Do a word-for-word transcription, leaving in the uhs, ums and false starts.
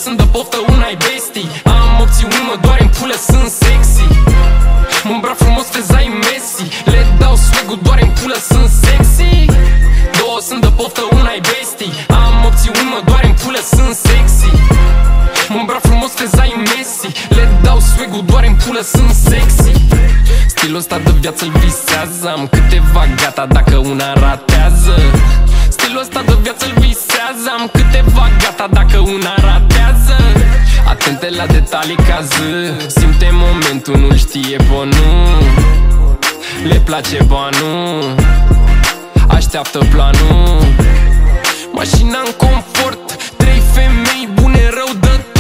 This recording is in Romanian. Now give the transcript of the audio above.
sunt de poftă, una-i bestii. Am opțiuni, mă doare în pulă, sunt sexy. Mă îmbrac frumos, fezai Messi. Le dau swag-ul, doar în pulă, sunt sexy. Două sunt de poftă, una-i bestii. Am opțiuni, mă doare în pulă, sunt sexy. Mă îmbrac frumos, fezai Messi. Le dau swag-ul, doar în pulă, sunt sexy. Stilul ăsta de viață-l visează. Am câteva gata dacă una ratează. Stilul ăsta de viață-l visează. Am câteva gata dacă una ratează. Atente la detalii ca zi. Simte momentul, nu-l știe bonul. Le place banul. Așteaptă planul. Mașina în confort. Trei femei bune, rău de